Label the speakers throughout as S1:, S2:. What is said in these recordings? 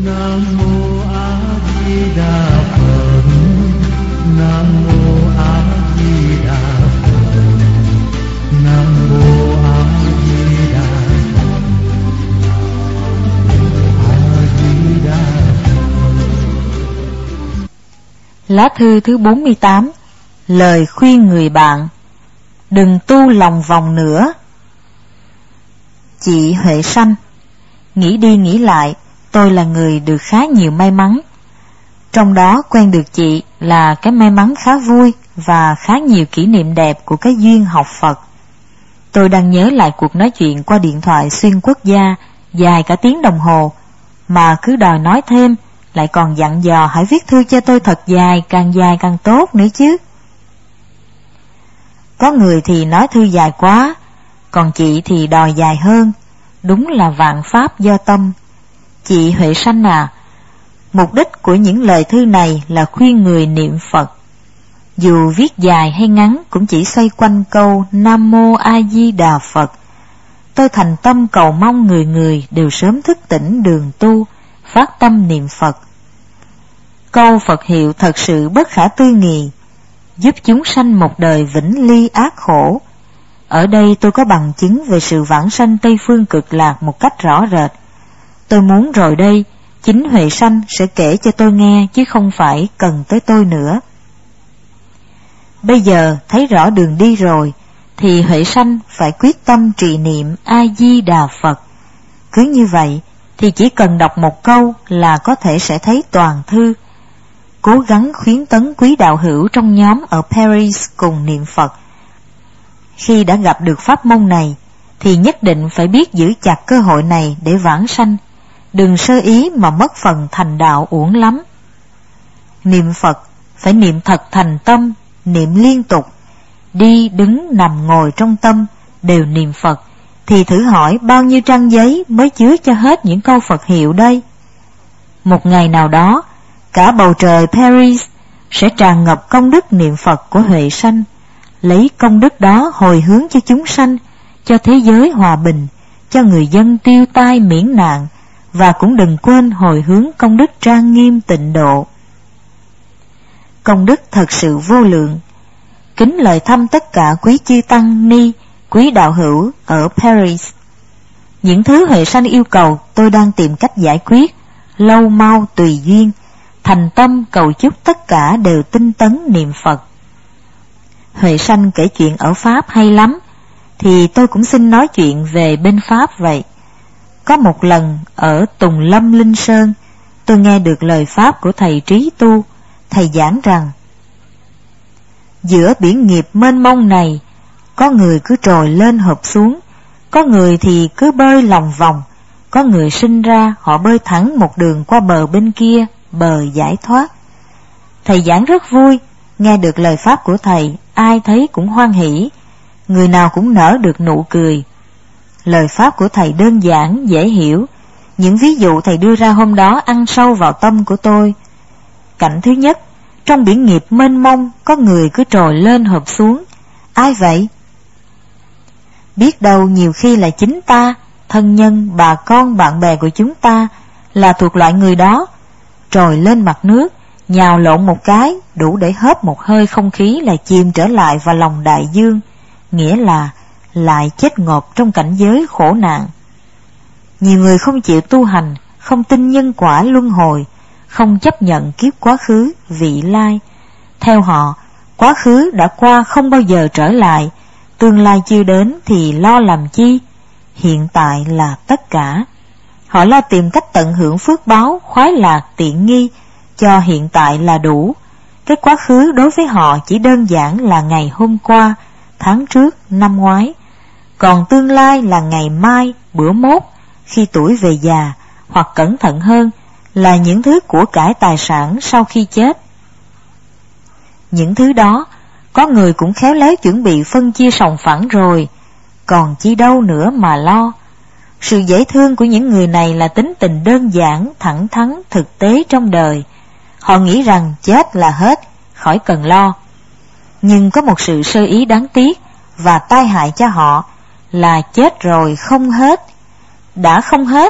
S1: Nam mô A Di Đà Phật. Nam mô A Di Đà Phật. Nam mô A Di Đà Phật. A Di Đà Phật.
S2: Lá thư thứ 48. Lời khuyên người bạn: đừng tu lòng vòng nữa. Chị Huệ Sanh, nghĩ đi nghĩ lại, tôi là người được khá nhiều may mắn. Trong đó quen được chị là cái may mắn khá vui và khá nhiều kỷ niệm đẹp của cái duyên học Phật. Tôi đang nhớ lại cuộc nói chuyện qua điện thoại xuyên quốc gia dài cả tiếng đồng hồ, mà cứ đòi nói thêm, lại còn dặn dò hãy viết thư cho tôi thật dài càng tốt nữa chứ. Có người thì nói thư dài quá, còn chị thì đòi dài hơn. Đúng là vạn pháp do tâm. Chị Huệ Sanh à, mục đích của những lời thư này là khuyên người niệm Phật. Dù viết dài hay ngắn cũng chỉ xoay quanh câu Nam Mô A Di Đà Phật. Tôi thành tâm cầu mong người người đều sớm thức tỉnh đường tu, phát tâm niệm Phật. Câu Phật hiệu thật sự bất khả tư nghị, giúp chúng sanh một đời vĩnh ly ác khổ. Ở đây tôi có bằng chứng về sự vãng sanh Tây Phương Cực Lạc một cách rõ rệt. Tôi muốn rồi đây, chính Huệ Sanh sẽ kể cho tôi nghe, chứ không phải cần tới tôi nữa. Bây giờ thấy rõ đường đi rồi, thì Huệ Sanh phải quyết tâm trì niệm A-di-đà Phật. Cứ như vậy, thì chỉ cần đọc một câu là có thể sẽ thấy toàn thư. Cố gắng khuyến tấn quý đạo hữu trong nhóm ở Paris cùng niệm Phật. Khi đã gặp được pháp môn này, thì nhất định phải biết giữ chặt cơ hội này để vãng sanh. Đừng sơ ý mà mất phần thành đạo uổng lắm. Niệm Phật phải niệm thật thành tâm, niệm liên tục. Đi, đứng, nằm, ngồi trong tâm đều niệm Phật, thì thử hỏi bao nhiêu trang giấy mới chứa cho hết những câu Phật hiệu đây. Một ngày nào đó, cả bầu trời Paris sẽ tràn ngập công đức niệm Phật của Huệ Sanh. Lấy công đức đó hồi hướng cho chúng sanh, cho thế giới hòa bình, cho người dân tiêu tai miễn nạn, và cũng đừng quên hồi hướng công đức trang nghiêm tịnh độ. Công đức thật sự vô lượng. Kính lời thăm tất cả quý chư tăng ni, quý đạo hữu ở Paris. Những thứ Huệ Sanh yêu cầu tôi đang tìm cách giải quyết, lâu mau tùy duyên, thành tâm cầu chúc tất cả đều tinh tấn niệm Phật. Huệ Sanh kể chuyện ở Pháp hay lắm, thì tôi cũng xin nói chuyện về bên Pháp vậy. Có một lần ở Tùng Lâm Linh Sơn, tôi nghe được lời Pháp của thầy Trí Tu. Thầy giảng rằng, giữa biển nghiệp mênh mông này, có người cứ trồi lên hợp xuống, có người thì cứ bơi lòng vòng, có người sinh ra họ bơi thẳng một đường qua bờ bên kia, bờ giải thoát. Thầy giảng rất vui, nghe được lời Pháp của thầy, ai thấy cũng hoan hỉ, người nào cũng nở được nụ cười. Lời Pháp của thầy đơn giản, dễ hiểu. Những ví dụ thầy đưa ra hôm đó ăn sâu vào tâm của tôi. Cảnh thứ nhất, trong biển nghiệp mênh mông, có người cứ trồi lên hợp xuống. Ai vậy? Biết đâu nhiều khi là chính ta, thân nhân, bà con, bạn bè của chúng ta là thuộc loại người đó. Trồi lên mặt nước, nhào lộn một cái, đủ để hớp một hơi không khí là chìm trở lại vào lòng đại dương, nghĩa là lại chết ngộp trong cảnh giới khổ nạn. Nhiều người không chịu tu hành, không tin nhân quả luân hồi, không chấp nhận kiếp quá khứ, vị lai. Theo họ, quá khứ đã qua không bao giờ trở lại, tương lai chưa đến thì lo làm chi, hiện tại là tất cả. Họ lo tìm cách tận hưởng phước báo, khoái lạc, tiện nghi, cho hiện tại là đủ. Cái quá khứ đối với họ chỉ đơn giản là ngày hôm qua, tháng trước, năm ngoái. Còn tương lai là ngày mai, bữa mốt, khi tuổi về già, hoặc cẩn thận hơn là những thứ của cải tài sản sau khi chết. Những thứ đó, có người cũng khéo léo chuẩn bị phân chia sòng phẳng rồi, còn chi đâu nữa mà lo. Sự dễ thương của những người này là tính tình đơn giản, thẳng thắn, thực tế trong đời. Họ nghĩ rằng chết là hết, khỏi cần lo. Nhưng có một sự sơ ý đáng tiếc và tai hại cho họ là chết rồi không hết. Đã không hết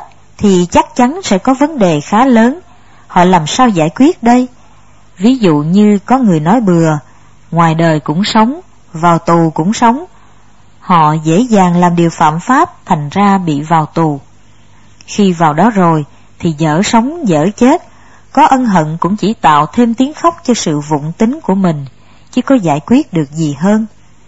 S2: thì chắc chắn sẽ có vấn đề khá lớn. Họ làm sao giải quyết đây? Ví dụ như có người nói bừa, ngoài đời cũng sống, vào tù cũng sống. Họ dễ dàng làm điều phạm pháp, thành ra bị vào tù. Khi vào đó rồi thì dở sống dở chết, có ân hận cũng chỉ tạo thêm tiếng khóc cho sự vụng tính của mình, chứ có giải quyết được gì hơn.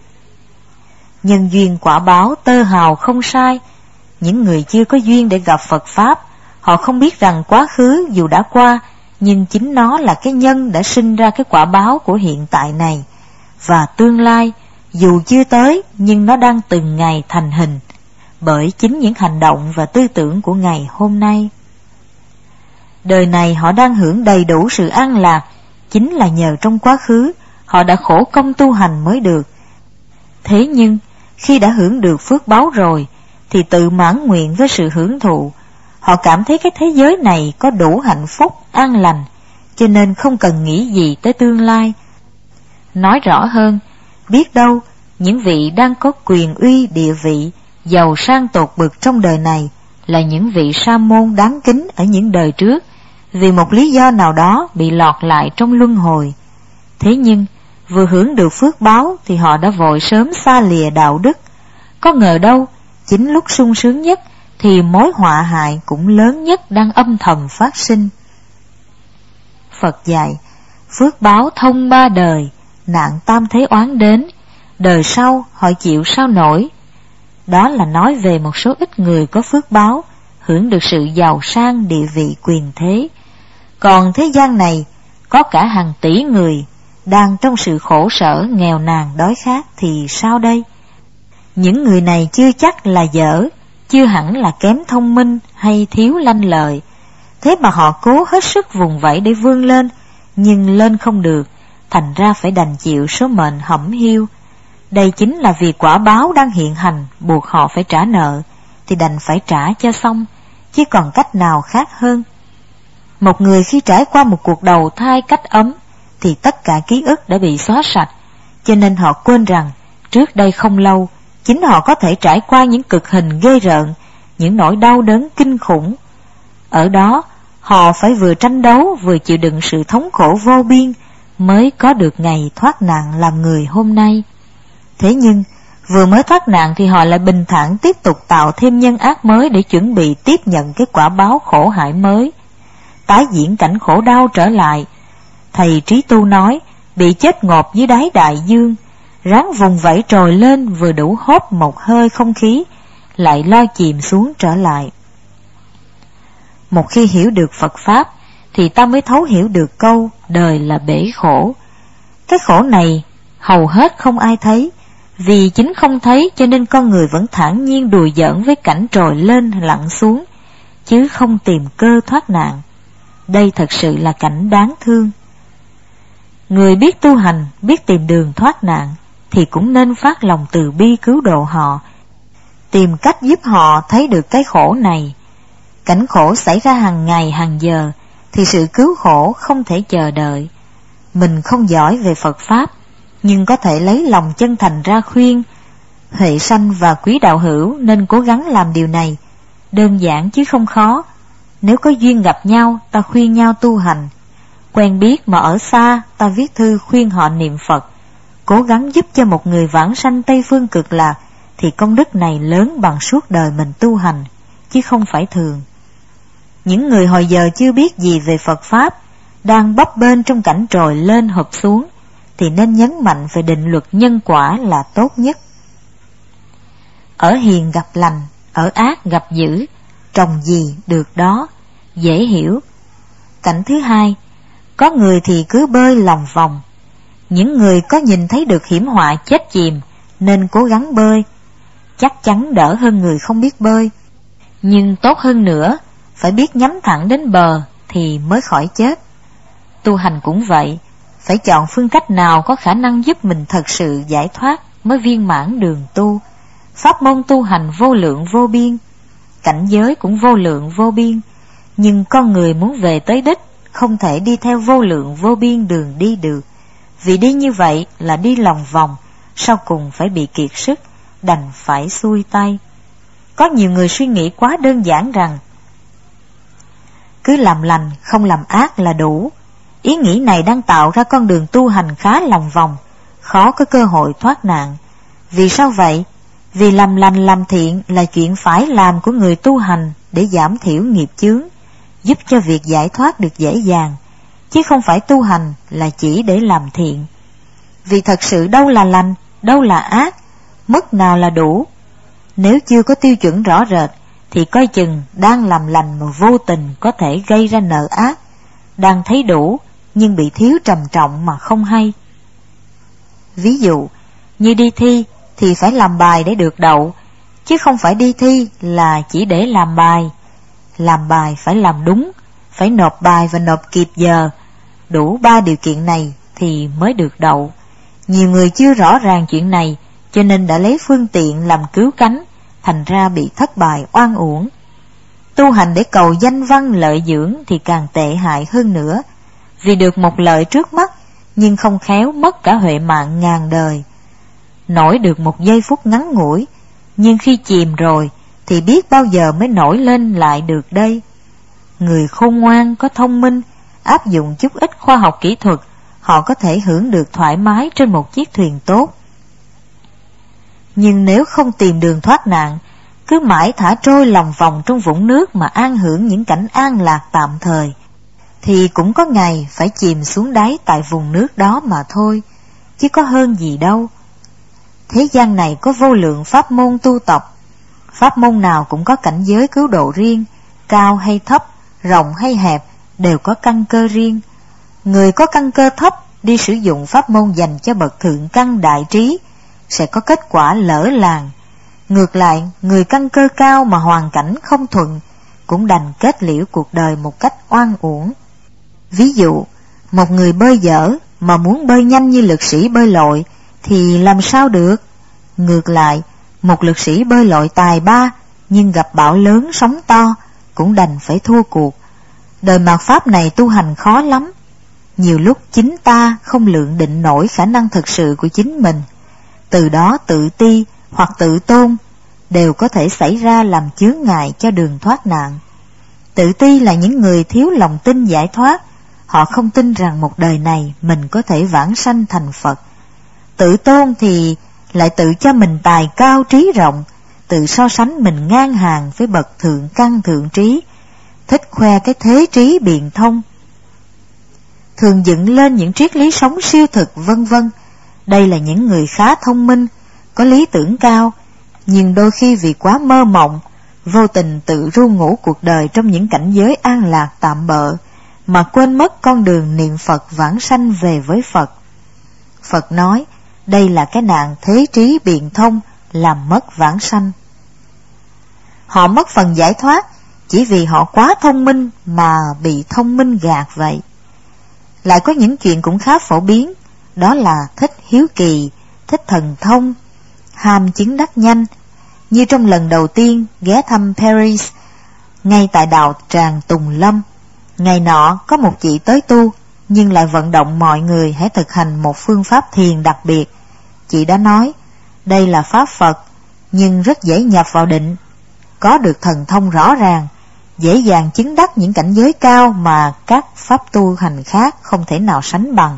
S2: Nhân duyên quả báo tơ hào không sai. Những người chưa có duyên để gặp Phật Pháp, họ không biết rằng quá khứ dù đã qua, nhưng chính nó là cái nhân đã sinh ra cái quả báo của hiện tại này. Và tương lai, dù chưa tới, nhưng nó đang từng ngày thành hình, bởi chính những hành động và tư tưởng của ngày hôm nay. Đời này họ đang hưởng đầy đủ sự an lạc, chính là nhờ trong quá khứ họ đã khổ công tu hành mới được. Thế nhưng, khi đã hưởng được phước báo rồi, thì tự mãn nguyện với sự hưởng thụ. Họ cảm thấy cái thế giới này có đủ hạnh phúc, an lành, cho nên không cần nghĩ gì tới tương lai. Nói rõ hơn, biết đâu, những vị đang có quyền uy địa vị, giàu sang tột bực trong đời này, là những vị sa môn đáng kính ở những đời trước, vì một lý do nào đó bị lọt lại trong luân hồi. Thế nhưng, vừa hưởng được phước báo thì họ đã vội sớm xa lìa đạo đức. Có ngờ đâu, chính lúc sung sướng nhất thì mối họa hại cũng lớn nhất đang âm thầm phát sinh. Phật dạy, phước báo thông ba đời, nạn tam thế oán đến, đời sau họ chịu sao nổi. Đó là nói về một số ít người có phước báo, hưởng được sự giàu sang địa vị quyền thế. Còn thế gian này, có cả hàng tỷ người đang trong sự khổ sở, nghèo nàn, đói khát thì sao đây? Những người này chưa chắc là dở, chưa hẳn là kém thông minh hay thiếu lanh lợi. Thế mà họ cố hết sức vùng vẫy để vươn lên, nhưng lên không được, thành ra phải đành chịu số mệnh hẩm hiu. Đây chính là vì quả báo đang hiện hành buộc họ phải trả nợ, thì đành phải trả cho xong, chứ còn cách nào khác hơn. Một người khi trải qua một cuộc đầu thai cách ấm, thì tất cả ký ức đã bị xóa sạch, cho nên họ quên rằng trước đây không lâu, chính họ có thể trải qua những cực hình ghê rợn, những nỗi đau đớn kinh khủng. Ở đó, họ phải vừa tranh đấu vừa chịu đựng sự thống khổ vô biên mới có được ngày thoát nạn làm người hôm nay. Thế nhưng, vừa mới thoát nạn thì họ lại bình thản tiếp tục tạo thêm nhân ác mới để chuẩn bị tiếp nhận cái quả báo khổ hại mới. Tái diễn cảnh khổ đau trở lại. Thầy Trí Tu nói, bị chết ngộp dưới đáy đại dương, ráng vùng vẫy trồi lên vừa đủ hốt một hơi không khí, lại lo chìm xuống trở lại. Một khi hiểu được Phật Pháp, thì ta mới thấu hiểu được câu đời là bể khổ. Cái khổ này hầu hết không ai thấy, vì chính không thấy cho nên con người vẫn thản nhiên đùa giỡn với cảnh trồi lên lặn xuống, chứ không tìm cơ thoát nạn. Đây thật sự là cảnh đáng thương. Người biết tu hành, biết tìm đường thoát nạn, thì cũng nên phát lòng từ bi cứu độ họ, tìm cách giúp họ thấy được cái khổ này. Cảnh khổ xảy ra hàng ngày hàng giờ, thì sự cứu khổ không thể chờ đợi. Mình không giỏi về Phật Pháp, nhưng có thể lấy lòng chân thành ra khuyên. Huệ sanh và quý đạo hữu nên cố gắng làm điều này, đơn giản chứ không khó. Nếu có duyên gặp nhau, ta khuyên nhau tu hành. Quen biết mà ở xa, ta viết thư khuyên họ niệm Phật. Cố gắng giúp cho một người vãng sanh Tây Phương Cực Lạc, thì công đức này lớn bằng suốt đời mình tu hành, chứ không phải thường. Những người hồi giờ chưa biết gì về Phật Pháp, đang bấp bênh trong cảnh trồi lên hụp xuống, thì nên nhấn mạnh về định luật nhân quả là tốt nhất. Ở hiền gặp lành, ở ác gặp dữ, trồng gì được đó, dễ hiểu. Cảnh thứ hai, có người thì cứ bơi lòng vòng. Những người có nhìn thấy được hiểm họa chết chìm nên cố gắng bơi, chắc chắn đỡ hơn người không biết bơi. Nhưng tốt hơn nữa, phải biết nhắm thẳng đến bờ thì mới khỏi chết. Tu hành cũng vậy, phải chọn phương cách nào có khả năng giúp mình thật sự giải thoát mới viên mãn đường tu. Pháp môn tu hành vô lượng vô biên, cảnh giới cũng vô lượng vô biên, nhưng con người muốn về tới đích không thể đi theo vô lượng vô biên đường đi được, vì đi như vậy là đi lòng vòng, sau cùng phải bị kiệt sức, đành phải xuôi tay. Có nhiều người suy nghĩ quá đơn giản rằng cứ làm lành không làm ác là đủ. Ý nghĩ này đang tạo ra con đường tu hành khá lòng vòng, khó có cơ hội thoát nạn. Vì sao vậy? Vì làm lành làm thiện là chuyện phải làm của người tu hành để giảm thiểu nghiệp chướng, giúp cho việc giải thoát được dễ dàng, chứ không phải tu hành là chỉ để làm thiện. Vì thật sự đâu là lành, đâu là ác, mức nào là đủ. Nếu chưa có tiêu chuẩn rõ rệt thì coi chừng đang làm lành mà vô tình có thể gây ra nợ ác, đang thấy đủ nhưng bị thiếu trầm trọng mà không hay. Ví dụ như đi thi thì phải làm bài để được đậu, chứ không phải đi thi là chỉ để làm bài. Làm bài phải làm đúng, phải nộp bài và nộp kịp giờ. Đủ 3 điều kiện này thì mới được đậu. Nhiều người chưa rõ ràng chuyện này, cho nên đã lấy phương tiện làm cứu cánh, thành ra bị thất bại oan uổng. Tu hành để cầu danh văn lợi dưỡng thì càng tệ hại hơn nữa, vì được một lợi trước mắt nhưng không khéo mất cả huệ mạng ngàn đời. Nổi được một giây phút ngắn ngủi, nhưng khi chìm rồi thì biết bao giờ mới nổi lên lại được đây. Người khôn ngoan có thông minh, áp dụng chút ít khoa học kỹ thuật, họ có thể hưởng được thoải mái trên một chiếc thuyền tốt. Nhưng nếu không tìm đường thoát nạn, cứ mãi thả trôi lòng vòng trong vũng nước mà an hưởng những cảnh an lạc tạm thời, thì cũng có ngày phải chìm xuống đáy tại vùng nước đó mà thôi, chứ có hơn gì đâu. Thế gian này có vô lượng pháp môn tu tập, pháp môn nào cũng có cảnh giới cứu độ riêng, cao hay thấp, rộng hay hẹp đều có căn cơ riêng. Người có căn cơ thấp đi sử dụng pháp môn dành cho bậc thượng căn đại trí sẽ có kết quả lỡ làng. Ngược lại, người căn cơ cao mà hoàn cảnh không thuận cũng đành kết liễu cuộc đời một cách oan uổng. Ví dụ, một người bơi dở mà muốn bơi nhanh như lực sĩ bơi lội thì làm sao được? Ngược lại, một lực sĩ bơi lội tài ba nhưng gặp bão lớn sóng to cũng đành phải thua cuộc. Đời mạt pháp này tu hành khó lắm. Nhiều lúc chính ta không lượng định nổi khả năng thực sự của chính mình, từ đó tự ti hoặc tự tôn đều có thể xảy ra làm chướng ngại cho đường thoát nạn. Tự ti là những người thiếu lòng tin giải thoát, họ không tin rằng một đời này mình có thể vãng sanh thành Phật. Tự tôn thì lại tự cho mình tài cao trí rộng, tự so sánh mình ngang hàng với bậc thượng căn thượng trí, thích khoe cái thế trí biện thông, thường dựng lên những triết lý sống siêu thực vân vân. Đây là những người khá thông minh, có lý tưởng cao, nhưng đôi khi vì quá mơ mộng, vô tình tự ru ngủ cuộc đời trong những cảnh giới an lạc tạm bợ, mà quên mất con đường niệm Phật vãng sanh về với Phật. Phật nói, đây là cái nạn thế trí biện thông, làm mất vãng sanh. Họ mất phần giải thoát chỉ vì họ quá thông minh mà bị thông minh gạt vậy. Lại có những chuyện cũng khá phổ biến, đó là thích hiếu kỳ, thích thần thông, ham chứng đắc nhanh. Như trong lần đầu tiên ghé thăm Paris, ngay tại đạo tràng Tùng Lâm, ngày nọ có một chị tới tu, nhưng lại vận động mọi người hãy thực hành một phương pháp thiền đặc biệt. Chị đã nói, đây là pháp Phật, nhưng rất dễ nhập vào định, có được thần thông rõ ràng, dễ dàng chứng đắc những cảnh giới cao mà các pháp tu hành khác không thể nào sánh bằng.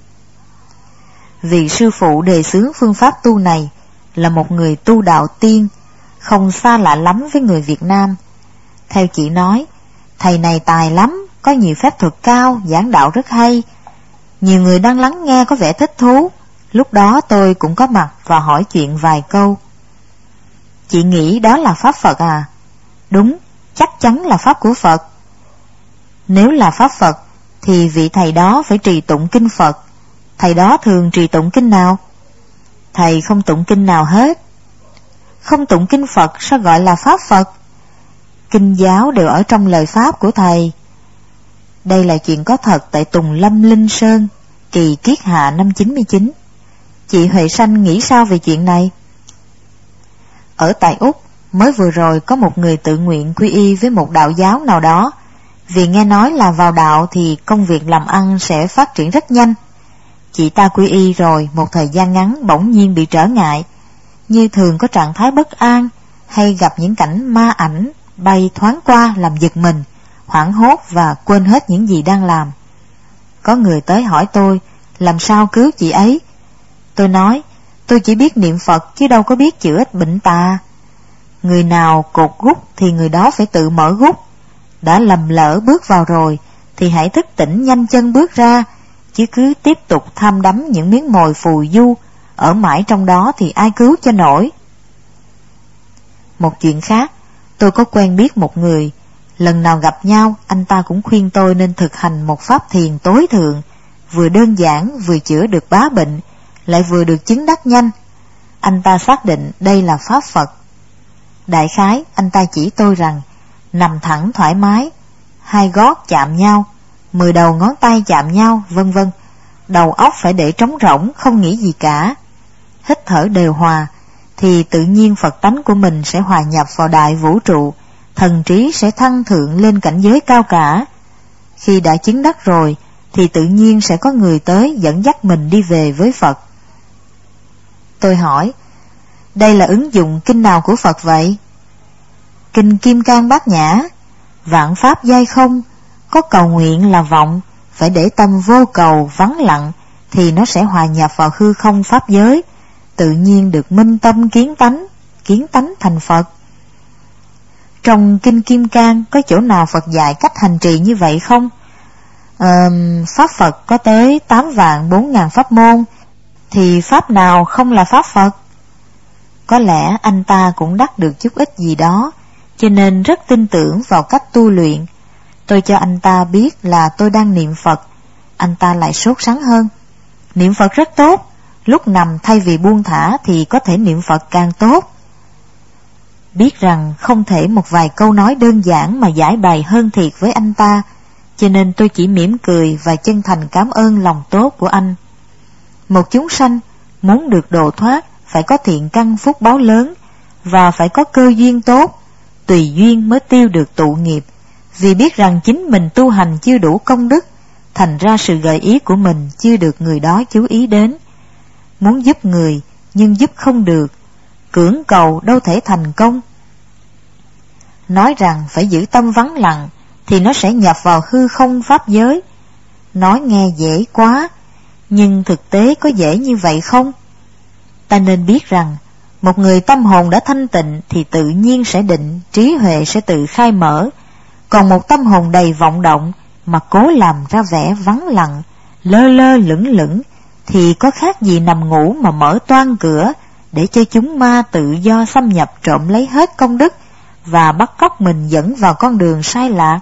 S2: Vị sư phụ đề xướng phương pháp tu này là một người tu đạo tiên, không xa lạ lắm với người Việt Nam. Theo chị nói, thầy này tài lắm, có nhiều phép thuật cao, giảng đạo rất hay. Nhiều người đang lắng nghe có vẻ thích thú. Lúc đó tôi cũng có mặt và hỏi chuyện vài câu. Chị nghĩ đó là pháp Phật à? Đúng, chắc chắn là pháp của Phật. Nếu là pháp Phật thì vị thầy đó phải trì tụng kinh Phật. Thầy đó thường trì tụng kinh nào? Thầy không tụng kinh nào hết. Không tụng kinh Phật sao gọi là pháp Phật? Kinh giáo đều ở trong lời pháp của thầy. Đây là chuyện có thật tại Tùng Lâm Linh Sơn, Kỳ Kiết Hạ năm 99. Chị Huệ Sanh nghĩ sao về chuyện này? Ở tại Úc, mới vừa rồi có một người tự nguyện quy y với một đạo giáo nào đó, vì nghe nói là vào đạo thì công việc làm ăn sẽ phát triển rất nhanh. Chị ta quy y rồi một thời gian ngắn bỗng nhiên bị trở ngại, như thường có trạng thái bất an hay gặp những cảnh ma ảnh bay thoáng qua làm giật mình, hoảng hốt và quên hết những gì đang làm. Có người tới hỏi tôi làm sao cứu chị ấy. Tôi nói tôi chỉ biết niệm Phật chứ đâu có biết chữa bệnh tà. Người nào cột gút thì người đó phải tự mở gút. Đã lầm lỡ bước vào rồi thì hãy thức tỉnh nhanh chân bước ra, chứ cứ tiếp tục tham đắm những miếng mồi phù du, ở mãi trong đó thì ai cứu cho nổi. Một chuyện khác, tôi có quen biết một người, lần nào gặp nhau anh ta cũng khuyên tôi nên thực hành một pháp thiền tối thượng, vừa đơn giản vừa chữa được bá bệnh, lại vừa được chứng đắc nhanh. Anh ta xác định đây là pháp Phật. Đại khái anh ta chỉ tôi rằng nằm thẳng thoải mái, 2 gót chạm nhau, 10 đầu ngón tay chạm nhau, vân vân. Đầu óc phải để trống rỗng, không nghĩ gì cả. Hít thở đều hòa thì tự nhiên Phật tánh của mình sẽ hòa nhập vào đại vũ trụ, thần trí sẽ thăng thượng lên cảnh giới cao cả. Khi đã chứng đắc rồi thì tự nhiên sẽ có người tới dẫn dắt mình đi về với Phật. Tôi hỏi, đây là ứng dụng kinh nào của Phật vậy? Kinh Kim Cang Bát Nhã. Vạn pháp giai không, có cầu nguyện là vọng, phải để tâm vô cầu vắng lặng thì nó sẽ hòa nhập vào hư không pháp giới, tự nhiên được minh tâm kiến tánh thành Phật. Trong Kinh Kim Cang có chỗ nào Phật dạy cách hành trì như vậy không? Pháp Phật có tới 8.400.000 pháp môn, thì pháp nào không là pháp Phật? Có lẽ anh ta cũng đắc được chút ít gì đó, cho nên rất tin tưởng vào cách tu luyện. Tôi cho anh ta biết là tôi đang niệm Phật, anh ta lại sốt sắng hơn. Niệm Phật rất tốt, lúc nằm thay vì buông thả thì có thể niệm Phật càng tốt. Biết rằng không thể một vài câu nói đơn giản mà giải bày hơn thiệt với anh ta, cho nên tôi chỉ mỉm cười và chân thành cảm ơn lòng tốt của anh. Một chúng sanh muốn được độ thoát phải có thiện căn phúc báo lớn và phải có cơ duyên tốt, tùy duyên mới tiêu được tụ nghiệp. Vì biết rằng chính mình tu hành chưa đủ công đức, thành ra sự gợi ý của mình chưa được người đó chú ý đến. Muốn giúp người nhưng giúp không được, cưỡng cầu đâu thể thành công. Nói rằng phải giữ tâm vắng lặng thì nó sẽ nhập vào hư không pháp giới. Nói nghe dễ quá, nhưng thực tế có dễ như vậy không? Ta nên biết rằng một người tâm hồn đã thanh tịnh thì tự nhiên sẽ định, trí huệ sẽ tự khai mở. Còn một tâm hồn đầy vọng động mà cố làm ra vẻ vắng lặng, lơ lơ lửng lửng thì có khác gì nằm ngủ mà mở toang cửa để cho chúng ma tự do xâm nhập trộm lấy hết công đức và bắt cóc mình dẫn vào con đường sai lạc.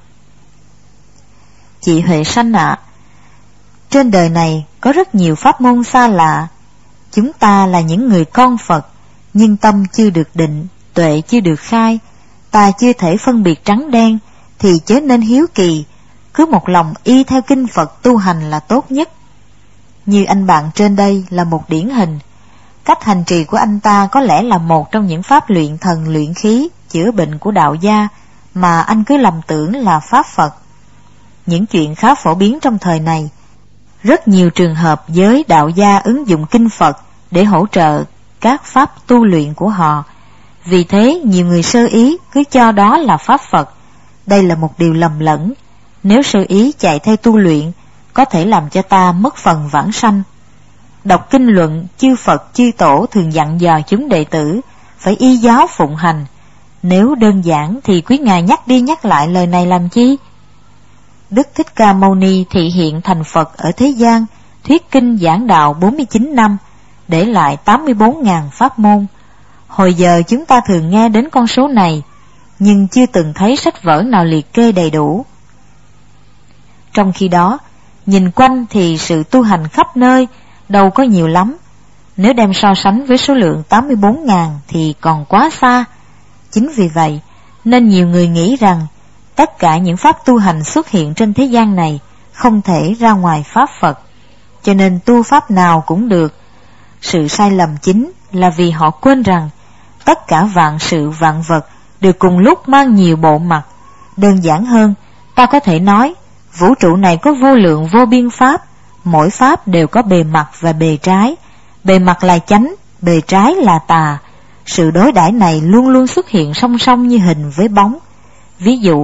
S2: Chị Huệ Sanh ạ, trên đời này có rất nhiều pháp môn xa lạ. Chúng ta là những người con Phật, nhưng tâm chưa được định, tuệ chưa được khai, ta chưa thể phân biệt trắng đen, thì chớ nên hiếu kỳ, cứ một lòng y theo kinh Phật tu hành là tốt nhất. Như anh bạn trên đây là một điển hình. Cách hành trì của anh ta có lẽ là một trong những pháp luyện thần luyện khí, chữa bệnh của đạo gia mà anh cứ lầm tưởng là pháp Phật. Những chuyện khá phổ biến trong thời này. Rất nhiều trường hợp giới đạo gia ứng dụng kinh Phật để hỗ trợ các pháp tu luyện của họ. Vì thế nhiều người sơ ý cứ cho đó là pháp Phật. Đây là một điều lầm lẫn. Nếu sơ ý chạy theo tu luyện có thể làm cho ta mất phần vãng sanh. Đọc kinh luận, chư Phật chư Tổ thường dặn dò chúng đệ tử phải y giáo phụng hành. Nếu đơn giản thì quý ngài nhắc đi nhắc lại lời này làm chi? Đức Thích Ca Mâu Ni thị hiện thành Phật ở thế gian, thuyết kinh giảng đạo 49 năm, để lại 84.000 pháp môn. Hồi giờ chúng ta thường nghe đến con số này, nhưng chưa từng thấy sách vở nào liệt kê đầy đủ. Trong khi đó, nhìn quanh thì sự tu hành khắp nơi đâu có nhiều lắm. Nếu đem so sánh với số lượng 84.000 thì còn quá xa. Chính vì vậy, nên nhiều người nghĩ rằng tất cả những pháp tu hành xuất hiện trên thế gian này không thể ra ngoài pháp Phật, cho nên tu pháp nào cũng được. Sự sai lầm chính là vì họ quên rằng tất cả vạn sự vạn vật đều cùng lúc mang nhiều bộ mặt. Đơn giản hơn, ta có thể nói vũ trụ này có vô lượng vô biên pháp, mỗi pháp đều có bề mặt và bề trái. Bề mặt là chánh, bề trái là tà. Sự đối đãi này luôn luôn xuất hiện song song như hình với bóng. Ví dụ,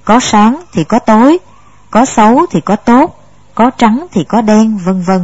S2: có sáng thì có tối, có xấu thì có tốt, có trắng thì có đen, vân vân.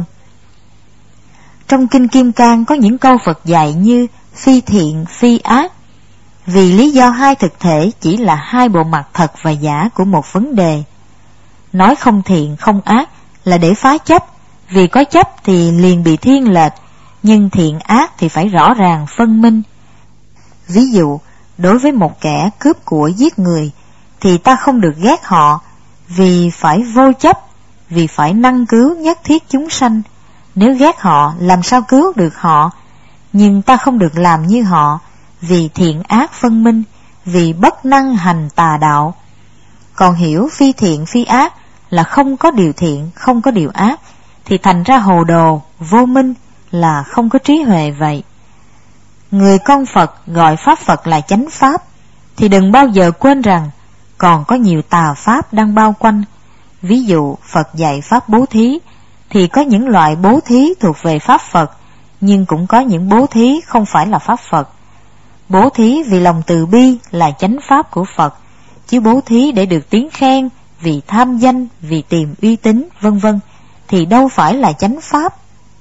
S2: Trong Kinh Kim Cang có những câu Phật dạy như phi thiện, phi ác, vì lý do hai thực thể chỉ là hai bộ mặt thật và giả của một vấn đề. Nói không thiện, không ác là để phá chấp, vì có chấp thì liền bị thiên lệch, nhưng thiện ác thì phải rõ ràng phân minh. Ví dụ, đối với một kẻ cướp của giết người, thì ta không được ghét họ, vì phải vô chấp, vì phải năng cứu nhất thiết chúng sanh. Nếu ghét họ, làm sao cứu được họ? Nhưng ta không được làm như họ, vì thiện ác phân minh, vì bất năng hành tà đạo. Còn hiểu phi thiện phi ác là không có điều thiện, không có điều ác, thì thành ra hồ đồ, vô minh, là không có trí huệ vậy. Người con Phật gọi Pháp Phật là chánh Pháp, thì đừng bao giờ quên rằng còn có nhiều tà Pháp đang bao quanh. Ví dụ Phật dạy Pháp bố thí, thì có những loại bố thí thuộc về Pháp Phật, nhưng cũng có những bố thí không phải là Pháp Phật. Bố thí vì lòng từ bi là chánh Pháp của Phật, chứ bố thí để được tiếng khen, vì tham danh, vì tìm uy tín, vân vân, thì đâu phải là chánh Pháp.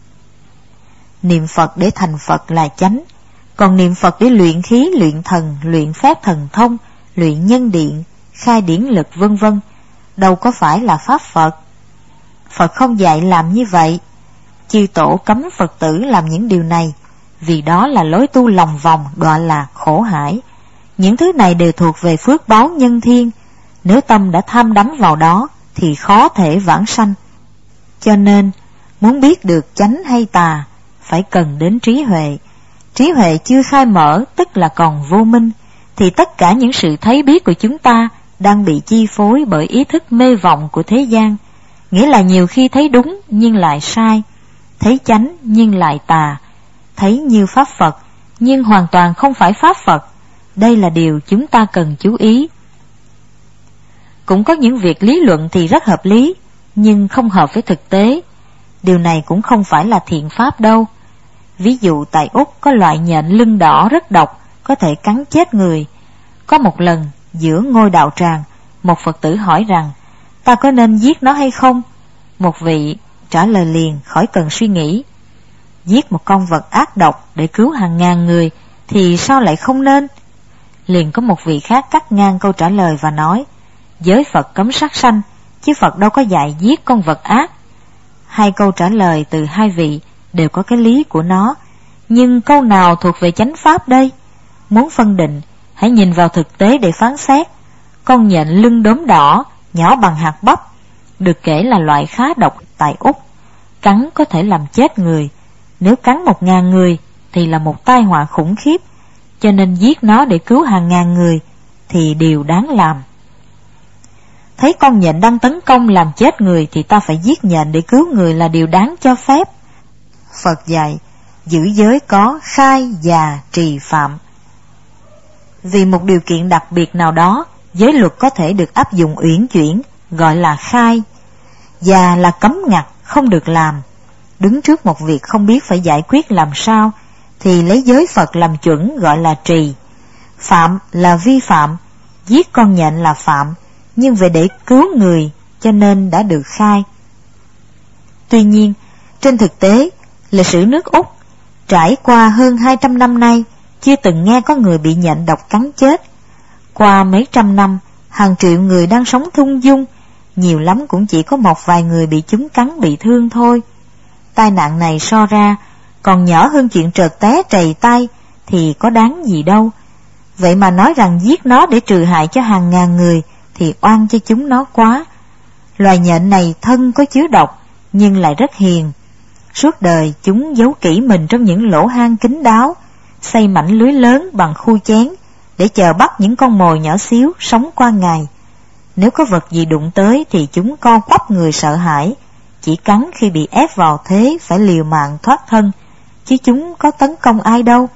S2: Niệm Phật để thành Phật là chánh, còn niệm Phật để luyện khí, luyện thần, luyện phép thần thông, luyện nhân điện, khai điển lực, vân vân, đâu có phải là Pháp Phật. Phật không dạy làm như vậy. Chư tổ cấm Phật tử làm những điều này, vì đó là lối tu lòng vòng, đọa lạc, khổ hải. Những thứ này đều thuộc về phước báo nhân thiên, nếu tâm đã tham đắm vào đó thì khó thể vãng sanh. Cho nên muốn biết được chánh hay tà phải cần đến trí huệ. Trí huệ chưa khai mở, tức là còn vô minh, thì tất cả những sự thấy biết của chúng ta đang bị chi phối bởi ý thức mê vọng của thế gian. Nghĩa là nhiều khi thấy đúng nhưng lại sai, thấy chánh nhưng lại tà, thấy như Pháp Phật nhưng hoàn toàn không phải Pháp Phật. Đây là điều chúng ta cần chú ý. Cũng có những việc lý luận thì rất hợp lý, nhưng không hợp với thực tế. Điều này cũng không phải là thiện pháp đâu. Ví dụ tại Úc có loại nhện lưng đỏ rất độc, có thể cắn chết người. Có một lần giữa ngôi đạo tràng, một Phật tử hỏi rằng ta có nên giết nó hay không? Một vị trả lời liền khỏi cần suy nghĩ. Giết một con vật ác độc để cứu hàng ngàn người thì sao lại không nên? Liền có một vị khác cắt ngang câu trả lời và nói: giới Phật cấm sát sanh, chứ Phật đâu có dạy giết con vật ác. Hai câu trả lời từ hai vị đều có cái lý của nó, nhưng câu nào thuộc về chánh pháp đây? Muốn phân định, hãy nhìn vào thực tế để phán xét. Con nhện lưng đốm đỏ, nhỏ bằng hạt bắp, được kể là loại khá độc tại Úc. Cắn có thể làm chết người, nếu cắn 1000 người thì là một tai họa khủng khiếp, cho nên giết nó để cứu hàng ngàn người thì điều đáng làm. Thấy con nhện đang tấn công làm chết người thì ta phải giết nhện để cứu người là điều đáng cho phép. Phật dạy giữ giới có khai, già, trì, phạm. Vì một điều kiện đặc biệt nào đó, giới luật có thể được áp dụng uyển chuyển, gọi là khai. Già là cấm ngặt, không được làm. Đứng trước một việc không biết phải giải quyết làm sao thì lấy giới Phật làm chuẩn, gọi là trì. Phạm là vi phạm, giết con nhện là phạm, nhưng về để cứu người cho nên đã được khai. Tuy nhiên, trên thực tế, lịch sử nước Úc trải qua hơn 200 năm nay chưa từng nghe có người bị nhện độc cắn chết. Qua mấy trăm năm, hàng triệu người đang sống thung dung, nhiều lắm cũng chỉ có một vài người bị chúng cắn bị thương thôi. Tai nạn này so ra còn nhỏ hơn chuyện trượt té trầy tay thì có đáng gì đâu. Vậy mà nói rằng giết nó để trừ hại cho hàng ngàn người thì oan cho chúng nó quá. Loài nhện này thân có chứa độc nhưng lại rất hiền. Suốt đời chúng giấu kỹ mình trong những lỗ hang kín đáo, xây mảnh lưới lớn bằng khu chén để chờ bắt những con mồi nhỏ xíu sống qua ngày. Nếu có vật gì đụng tới thì chúng co quắp người sợ hãi, chỉ cắn khi bị ép vào thế phải liều mạng thoát thân, chứ chúng có tấn công ai đâu.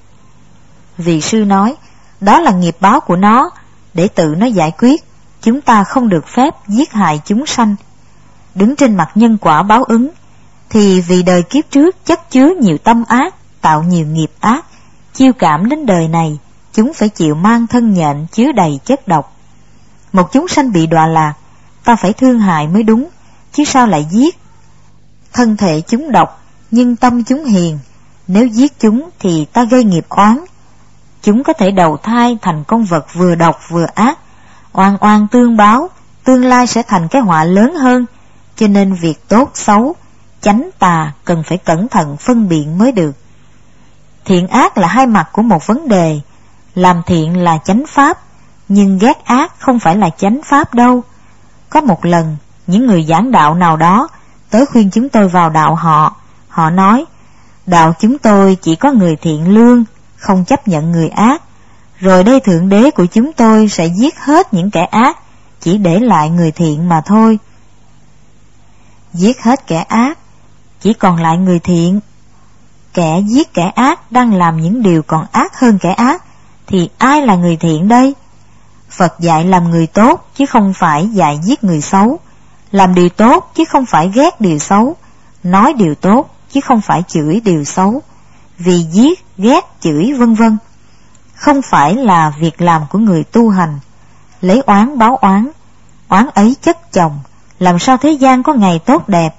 S2: Vị sư nói, đó là nghiệp báo của nó, để tự nó giải quyết, chúng ta không được phép giết hại chúng sanh. Đứng trên mặt nhân quả báo ứng, thì vì đời kiếp trước chất chứa nhiều tâm ác, tạo nhiều nghiệp ác, chiêu cảm đến đời này, chúng phải chịu mang thân nhện chứa đầy chất độc. Một chúng sanh bị đọa lạc, ta phải thương hại mới đúng, chứ sao lại giết? Thân thể chúng độc, nhưng tâm chúng hiền, nếu giết chúng thì ta gây nghiệp oán. Chúng có thể đầu thai thành con vật vừa độc vừa ác, oan oan tương báo, tương lai sẽ thành cái họa lớn hơn. Cho nên việc tốt xấu, chánh tà cần phải cẩn thận phân biệt mới được. Thiện ác là hai mặt của một vấn đề. Làm thiện là chánh pháp, nhưng ghét ác không phải là chánh pháp đâu. Có một lần, những người giảng đạo nào đó tới khuyên chúng tôi vào đạo họ. Họ nói, đạo chúng tôi chỉ có người thiện lương, không chấp nhận người ác. Rồi đây Thượng Đế của chúng tôi sẽ giết hết những kẻ ác, chỉ để lại người thiện mà thôi. Giết hết kẻ ác, chỉ còn lại người thiện. Kẻ giết kẻ ác đang làm những điều còn ác hơn kẻ ác, thì ai là người thiện đây? Phật dạy làm người tốt, chứ không phải dạy giết người xấu. Làm điều tốt, chứ không phải ghét điều xấu. Nói điều tốt, chứ không phải chửi điều xấu. Vì giết, ghét, chửi vân vân không phải là việc làm của người tu hành. Lấy oán báo oán, oán ấy chất chồng, làm sao thế gian có ngày tốt đẹp?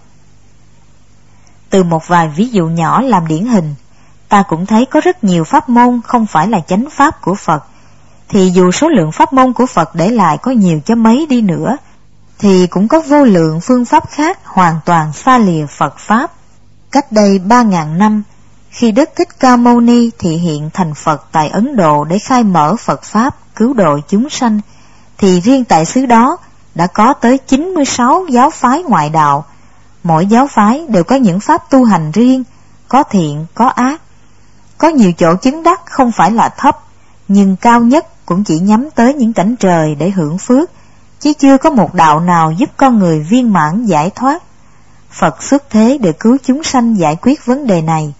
S2: Từ một vài ví dụ nhỏ làm điển hình, ta cũng thấy có rất nhiều pháp môn không phải là chánh pháp của Phật. Thì dù số lượng pháp môn của Phật để lại có nhiều cho mấy đi nữa, thì cũng có vô lượng phương pháp khác hoàn toàn xa lìa Phật Pháp. Cách đây 3.000 năm, khi Đức Thích Ca Mâu Ni thị hiện thành Phật tại Ấn Độ để khai mở Phật Pháp cứu độ chúng sanh, thì riêng tại xứ đó đã có tới 96 giáo phái ngoại đạo. Mỗi giáo phái đều có những pháp tu hành riêng, có thiện, có ác. Có nhiều chỗ chứng đắc không phải là thấp, nhưng cao nhất cũng chỉ nhắm tới những cảnh trời để hưởng phước, chứ chưa có một đạo nào giúp con người viên mãn giải thoát. Phật xuất thế để cứu chúng sanh giải quyết vấn đề này.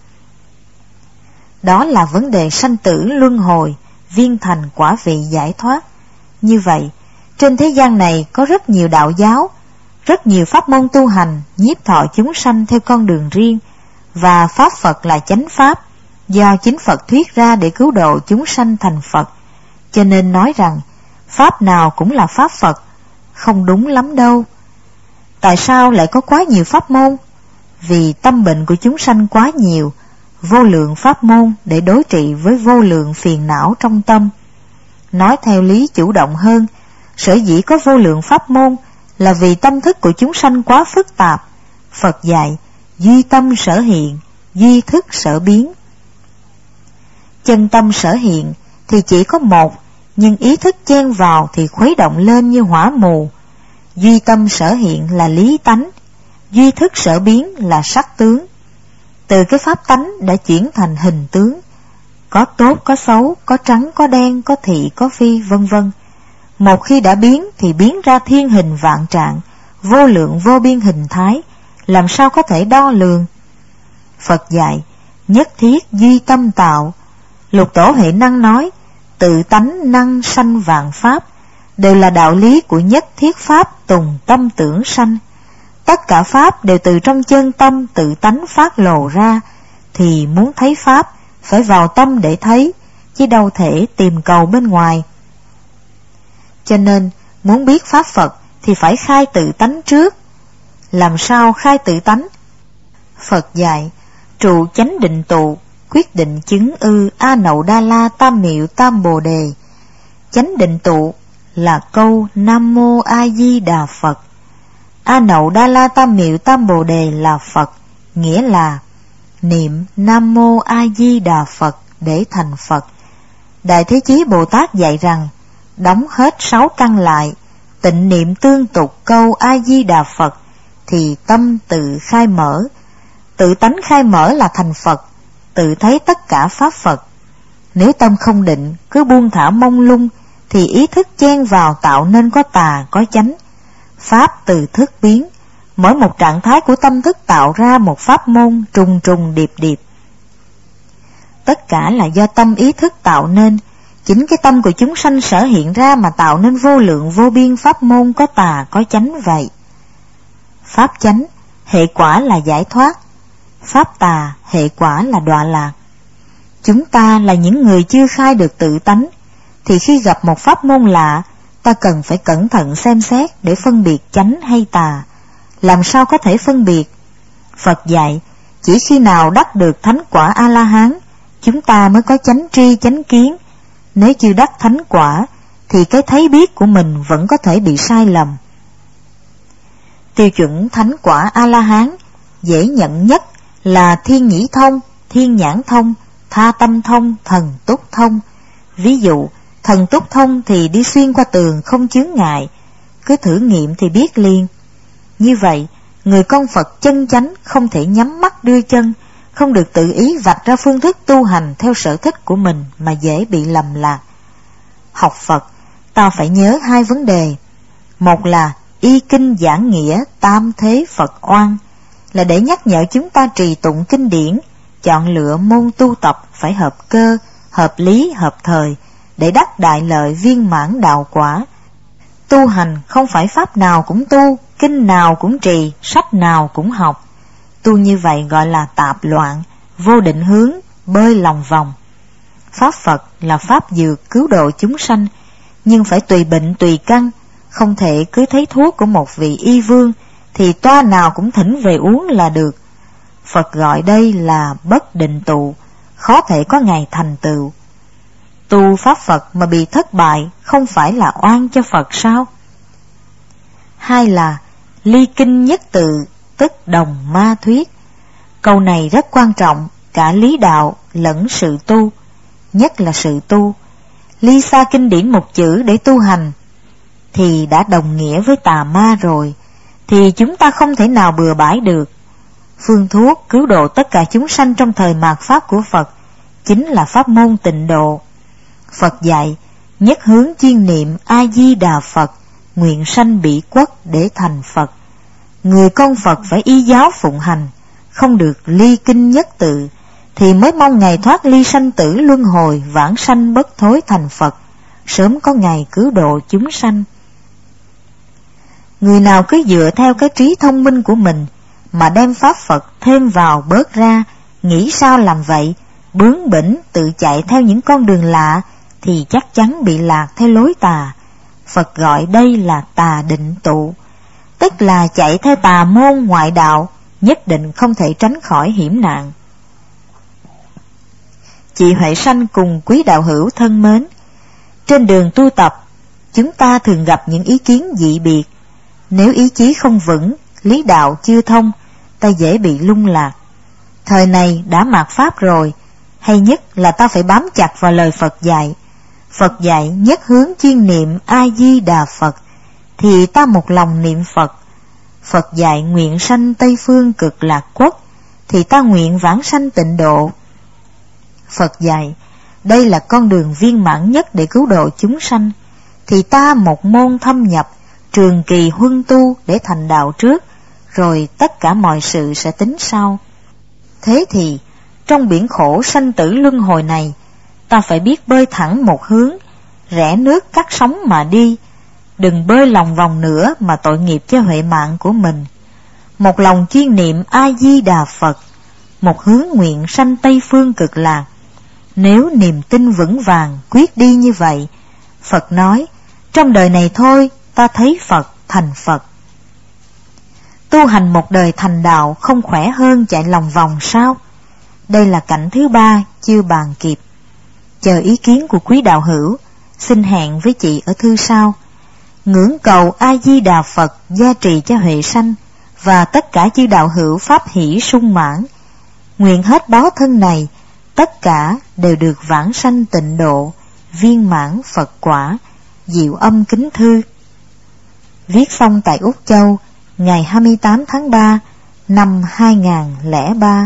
S2: Đó là vấn đề sanh tử luân hồi, viên thành quả vị giải thoát. Như vậy, trên thế gian này có rất nhiều đạo giáo, rất nhiều pháp môn tu hành nhiếp thọ chúng sanh theo con đường riêng, và pháp Phật là chánh pháp, do chính Phật thuyết ra để cứu độ chúng sanh thành Phật. Cho nên nói rằng pháp nào cũng là pháp Phật, không đúng lắm đâu. Tại sao lại có quá nhiều pháp môn? Vì tâm bệnh của chúng sanh quá nhiều, vô lượng pháp môn để đối trị với vô lượng phiền não trong tâm. Nói theo lý chủ động hơn, sở dĩ có vô lượng pháp môn là vì tâm thức của chúng sanh quá phức tạp. Phật dạy, duy tâm sở hiện, duy thức sở biến. Chân tâm sở hiện thì chỉ có một, nhưng ý thức chen vào thì khuấy động lên như hỏa mù. Duy tâm sở hiện là lý tánh, duy thức sở biến là sắc tướng. Từ cái pháp tánh đã chuyển thành hình tướng, có tốt có xấu, có trắng có đen, có thị có phi, vân vân. Một khi đã biến thì biến ra thiên hình vạn trạng, vô lượng vô biên hình thái, làm sao có thể đo lường? Phật dạy, nhất thiết duy tâm tạo. Lục Tổ Huệ Năng nói, tự tánh năng sanh vạn pháp, đều là đạo lý của nhất thiết pháp tùng tâm tưởng sanh. Tất cả pháp đều từ trong chân tâm tự tánh phát lộ ra, thì muốn thấy pháp phải vào tâm để thấy, chứ đâu thể tìm cầu bên ngoài. Cho nên muốn biết pháp Phật thì phải khai tự tánh trước. Làm sao khai tự tánh? Phật dạy, trụ chánh định tụ, quyết định chứng ư A Nậu Đa La Tam Miệu Tam Bồ Đề. Chánh định tụ là câu Nam Mô A Di Đà Phật. A Nậu Đa La Tam Miệu Tam Bồ Đề là Phật, nghĩa là niệm Nam Mô A Di Đà Phật để thành Phật. Đại Thế Chí Bồ Tát dạy rằng, đóng hết 6 căn lại, tịnh niệm tương tục câu A Di Đà Phật, thì tâm tự khai mở. Tự tánh khai mở là thành Phật, tự thấy tất cả pháp Phật. Nếu tâm không định, cứ buông thả mông lung, thì ý thức chen vào tạo nên có tà có chánh. Pháp từ thức biến, mỗi một trạng thái của tâm thức tạo ra một pháp môn trùng trùng điệp điệp. Tất cả là do tâm ý thức tạo nên. Chính cái tâm của chúng sanh sở hiện ra mà tạo nên vô lượng vô biên pháp môn có tà có chánh vậy. Pháp chánh, hệ quả là giải thoát. Pháp tà, hệ quả là đọa lạc. Chúng ta là những người chưa khai được tự tánh, thì khi gặp một pháp môn lạ, ta cần phải cẩn thận xem xét để phân biệt chánh hay tà. Làm sao có thể phân biệt? Phật dạy, chỉ khi nào đắc được thánh quả A-la-hán, chúng ta mới có chánh tri chánh kiến. Nếu chưa đắc thánh quả, thì cái thấy biết của mình vẫn có thể bị sai lầm. Tiêu chuẩn thánh quả A-la-hán dễ nhận nhất là thiên nhĩ thông, thiên nhãn thông, tha tâm thông, thần túc thông. Ví dụ, thần túc thông thì đi xuyên qua tường không chướng ngại, cứ thử nghiệm thì biết liền. Như vậy, người con Phật chân chánh không thể nhắm mắt đưa chân, không được tự ý vạch ra phương thức tu hành theo sở thích của mình mà dễ bị lầm lạc. Học Phật, ta phải nhớ hai vấn đề. Một là y kinh giảng nghĩa tam thế Phật oan, là để nhắc nhở chúng ta trì tụng kinh điển, chọn lựa môn tu tập phải hợp cơ, hợp lý, hợp thời, để đắc đại lợi viên mãn đạo quả. Tu hành không phải pháp nào cũng tu, kinh nào cũng trì, sách nào cũng học. Tu như vậy gọi là tạp loạn, vô định hướng, bơi lòng vòng. Pháp Phật là pháp dược cứu độ chúng sanh, nhưng phải tùy bệnh tùy căn, không thể cứ thấy thuốc của một vị y vương thì toa nào cũng thỉnh về uống là được. Phật gọi đây là bất định tụ, khó thể có ngày thành tựu. Tu pháp Phật mà bị thất bại không phải là oan cho Phật sao? Hai là ly kinh nhất tự, tức đồng ma thuyết. Câu này rất quan trọng, cả lý đạo lẫn sự tu, nhất là sự tu. Ly xa kinh điển một chữ để tu hành thì đã đồng nghĩa với tà ma rồi, thì chúng ta không thể nào bừa bãi được. Phương thuốc cứu độ tất cả chúng sanh trong thời mạt pháp của Phật chính là pháp môn tịnh độ. Phật dạy, nhất hướng chuyên niệm A-di-đà Phật, nguyện sanh bỉ quốc để thành Phật. Người con Phật phải y giáo phụng hành, không được ly kinh nhất tự, thì mới mong ngày thoát ly sanh tử luân hồi, vãng sanh bất thối thành Phật, sớm có ngày cứu độ chúng sanh. Người nào cứ dựa theo cái trí thông minh của mình mà đem pháp Phật thêm vào bớt ra, nghĩ sao làm vậy, bướng bỉnh tự chạy theo những con đường lạ, thì chắc chắn bị lạc theo lối tà. Phật gọi đây là tà định tụ, tức là chạy theo tà môn ngoại đạo, nhất định không thể tránh khỏi hiểm nạn. Chị Huệ Sanh cùng quý đạo hữu thân mến, trên đường tu tập, chúng ta thường gặp những ý kiến dị biệt. Nếu ý chí không vững, lý đạo chưa thông, ta dễ bị lung lạc. Thời này đã mạt pháp rồi, hay nhất là ta phải bám chặt vào lời Phật dạy. Phật dạy nhất hướng chuyên niệm A-di-đà Phật, thì ta một lòng niệm Phật. Phật dạy nguyện sanh Tây Phương Cực Lạc Quốc, thì ta nguyện vãng sanh tịnh độ. Phật dạy đây là con đường viên mãn nhất để cứu độ chúng sanh, thì ta một môn thâm nhập, trường kỳ huân tu để thành đạo trước, rồi tất cả mọi sự sẽ tính sau. Thế thì trong biển khổ sanh tử luân hồi này, ta phải biết bơi thẳng một hướng, rẽ nước cắt sóng mà đi, đừng bơi lòng vòng nữa mà tội nghiệp cho huệ mạng của mình. Một lòng chuyên niệm A-di-đà Phật, một hướng nguyện sanh Tây Phương Cực Lạc. Nếu niềm tin vững vàng quyết đi như vậy, Phật nói, trong đời này thôi ta thấy Phật thành Phật. Tu hành một đời thành đạo không khỏe hơn chạy lòng vòng sao? Đây là cảnh thứ ba chưa bàn kịp. Chờ ý kiến của quý đạo hữu, xin hẹn với chị ở thư sau. Ngưỡng cầu A-di-đà Phật gia trì cho Huệ Sanh và tất cả chư đạo hữu pháp hỷ sung mãn. Nguyện hết báo thân này, tất cả đều được vãng sanh tịnh độ, viên mãn Phật quả. Diệu Âm kính thư. Viết xong tại Úc Châu, ngày 28 tháng 3 năm 2003.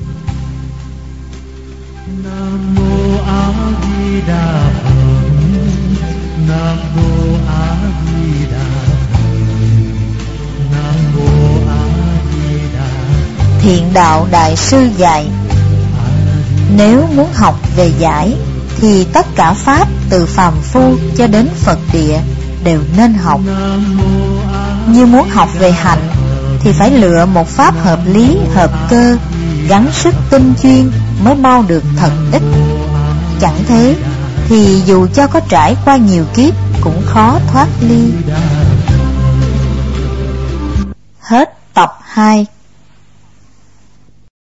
S1: Nam mô A Di Đà Phật. Nam mô A Di Đà Phật. Nam mô A Di Đà Phật.
S2: Thiện đạo đại sư dạy, nếu muốn học về giải thì tất cả pháp từ phàm phu cho đến Phật địa đều nên học. Như muốn học về hạnh thì phải lựa một pháp hợp lý, hợp cơ, gắng sức tinh chuyên mới mau được thật ích. Chẳng thế thì dù cho có trải qua nhiều kiếp cũng khó thoát ly. Hết tập 2.